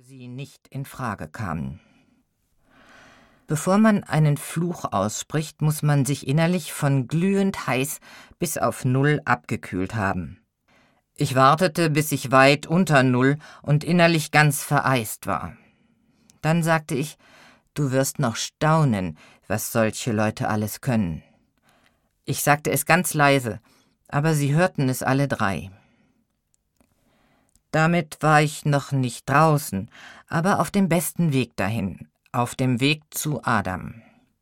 sie nicht in Frage kamen. Bevor man einen Fluch ausspricht, muss man sich innerlich von glühend heiß bis auf 0 abgekühlt haben. Ich wartete, bis ich weit unter 0 und innerlich ganz vereist war. Dann sagte ich: »Du wirst noch staunen, was solche Leute alles können.« Ich sagte es ganz leise, aber sie hörten es alle 3. Damit war ich noch nicht draußen, aber auf dem besten Weg dahin, auf dem Weg zu Adam.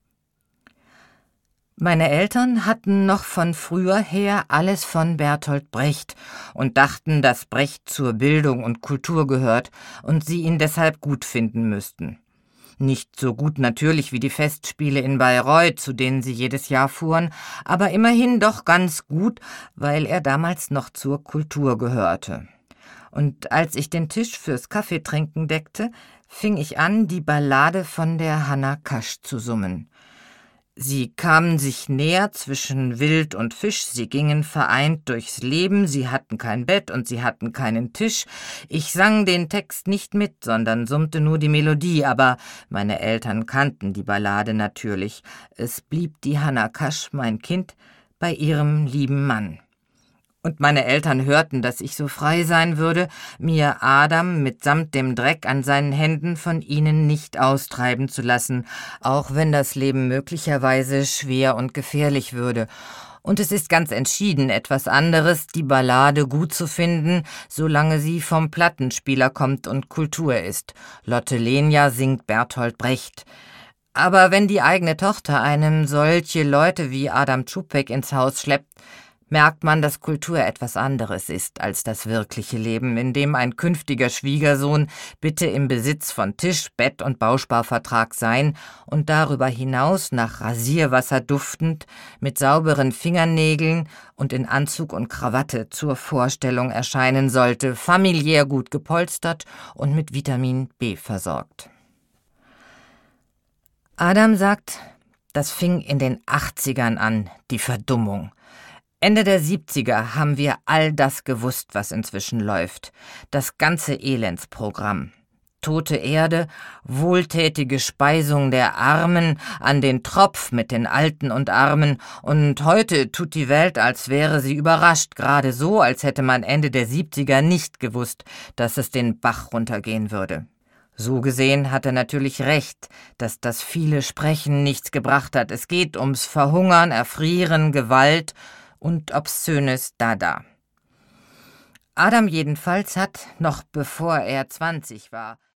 Meine Eltern hatten noch von früher her alles von Bertolt Brecht und dachten, dass Brecht zur Bildung und Kultur gehört und sie ihn deshalb gut finden müssten. Nicht so gut natürlich wie die Festspiele in Bayreuth, zu denen sie jedes Jahr fuhren, aber immerhin doch ganz gut, weil er damals noch zur Kultur gehörte. Und als ich den Tisch fürs Kaffeetrinken deckte, fing ich an, die Ballade von der Hannah Kasch zu summen. Sie kamen sich näher zwischen Wild und Fisch, sie gingen vereint durchs Leben, sie hatten kein Bett und sie hatten keinen Tisch. Ich sang den Text nicht mit, sondern summte nur die Melodie, aber meine Eltern kannten die Ballade natürlich. Es blieb die Hannah Kasch, mein Kind, bei ihrem lieben Mann. Und meine Eltern hörten, dass ich so frei sein würde, mir Adam mitsamt dem Dreck an seinen Händen von ihnen nicht austreiben zu lassen, auch wenn das Leben möglicherweise schwer und gefährlich würde. Und es ist ganz entschieden etwas anderes, die Ballade gut zu finden, solange sie vom Plattenspieler kommt und Kultur ist. Lotte Lenya singt Bertolt Brecht. Aber wenn die eigene Tochter einem solche Leute wie Adam Čapek ins Haus schleppt, merkt man, dass Kultur etwas anderes ist als das wirkliche Leben, in dem ein künftiger Schwiegersohn bitte im Besitz von Tisch, Bett und Bausparvertrag sein und darüber hinaus nach Rasierwasser duftend, mit sauberen Fingernägeln und in Anzug und Krawatte zur Vorstellung erscheinen sollte, familiär gut gepolstert und mit Vitamin B versorgt. Adam sagt, das fing in den 80ern an, die Verdummung. Ende der 70er haben wir all das gewusst, was inzwischen läuft. Das ganze Elendsprogramm. Tote Erde, wohltätige Speisung der Armen, an den Tropf mit den Alten und Armen. Und heute tut die Welt, als wäre sie überrascht, gerade so, als hätte man Ende der 70er nicht gewusst, dass es den Bach runtergehen würde. So gesehen hat er natürlich recht, dass das viele Sprechen nichts gebracht hat. Es geht ums Verhungern, Erfrieren, Gewalt und obszönes Dada. Adam jedenfalls hat, noch bevor er 20 war,